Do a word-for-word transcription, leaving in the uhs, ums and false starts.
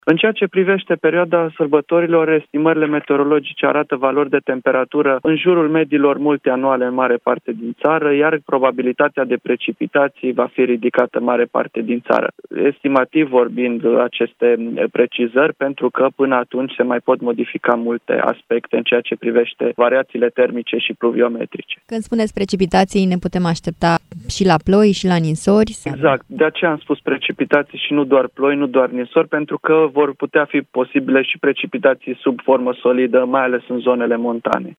În ceea ce privește perioada sărbătorilor, estimările meteorologice arată valori de temperatură în jurul mediilor multianuale în mare parte din țară, iar probabilitatea de precipitații va fi ridicată în mare parte din țară. Estimativ vorbind aceste precizări, pentru că până atunci se mai pot modifica multe aspecte în ceea ce privește variațiile termice și pluviometrice. Când spuneți precipitații, ne putem aștepta și la ploi și la ninsori? Exact, de aceea am spus precipitații și nu doar ploi, nu doar ninsori, pentru că vor putea fi posibile și precipitații sub formă solidă, mai ales în zonele montane.